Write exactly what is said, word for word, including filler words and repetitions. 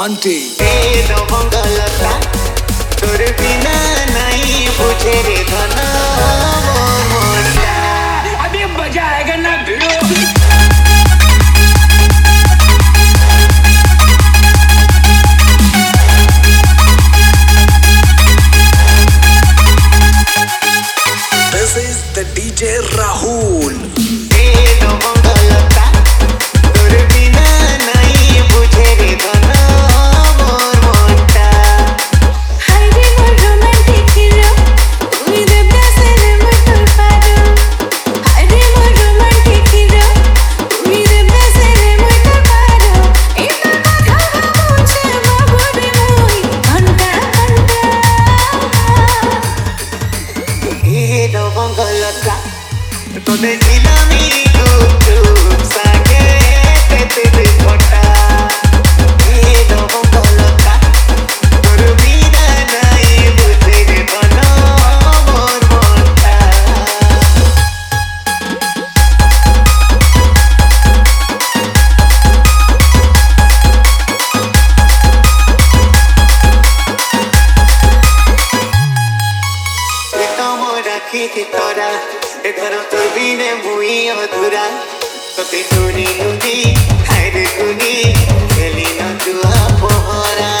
Aunty तोर बिना नहीं बुझे रे धना अभी मजा आएगा ना भिड़ो। This is the D J Rahul. तोने जिला में गुप गुप सागे ते ते फोटा ये दो गलता तोर बिना नहीं बुझे रे बना मोर मोटा ये तो मोरा की तोरा घर तो बिने मुई अधूरा तो ते तोरी नुनी हाय रे गुनी खेली न जुआ पोहरा